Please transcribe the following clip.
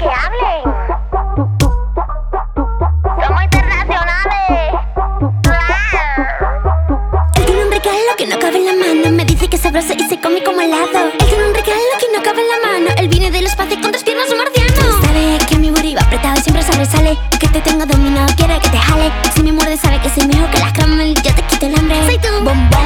que hablen. Somos internacionales. Él tiene un regalo que no cabe en la mano. Me dice que es sabroso y se come como helado. Él tiene un regalo que no cabe en la mano. Él viene del espacio con 2 piernas un marciano. Sabe que mi booty va apretado y siempre sobresale. Que te tengo dominado, quiere que te jale. Si me muerde sabe que soy mejor que las Caramel. Yo te quito el hambre. Soy tu bombón.